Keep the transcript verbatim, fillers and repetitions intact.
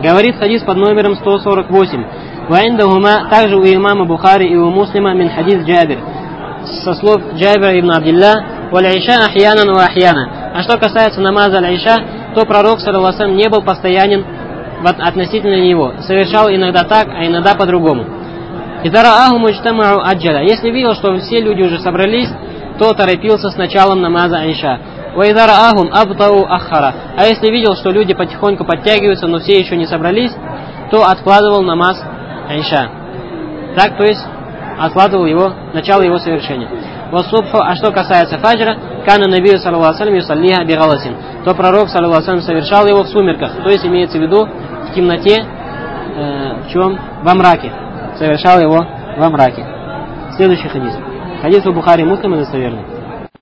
Говорит хадис под номером сто сорок восемь. Ваиндахума, также у имама Бухари и у Муслима, мин хадис Джабир, со слов Джабира ибн Абдилля, валь-иша ахьянан ва ахьяна. А что касается намаза аль-иша, то пророк саллаллаху алейхи ва саллям не был постоянен относительно него, совершал иногда так, а иногда по-другому. Если видел, что все люди уже собрались, то торопился с началом намаза аль-иша. А если видел, что люди потихоньку подтягиваются, но все еще не собрались, то откладывал намаз аль-иша. Так, то есть откладывал его, начало его совершения. А что касается фаджра, кана набию саллаллаху алейхи ва саллям юсаллиха бигаласин, то пророк саллаллаху алейхи ва саллям совершал его в сумерках, то есть имеется в виду в темноте, э, в чем? Во мраке. Совершал его во мраке. Следующий хадис. Хадис у Бухари, Муслима достоверный.